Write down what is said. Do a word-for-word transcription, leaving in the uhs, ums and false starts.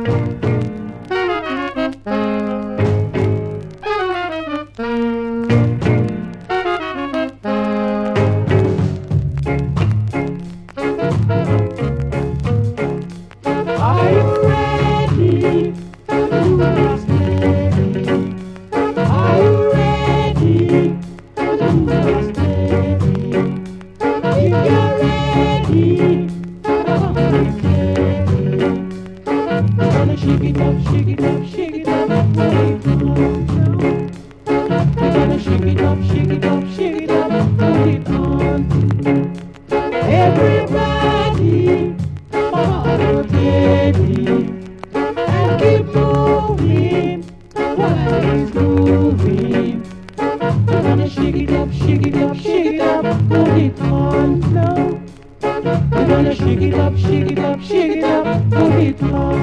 Are you ready to do the steady? Are you ready to do the steady? If you're ready, come on, steady. We're gonna shake it up, shake it up, shake it up, wait on now. We're gonna shake it up, shake it up, shake it up, put it on. Everybody, come on, steady, and keep moving while it's moving. We're gonna shake it up, shake it up, shake it up, put it on now. We're gonna shake it up, shake it up, shake it up, put it on.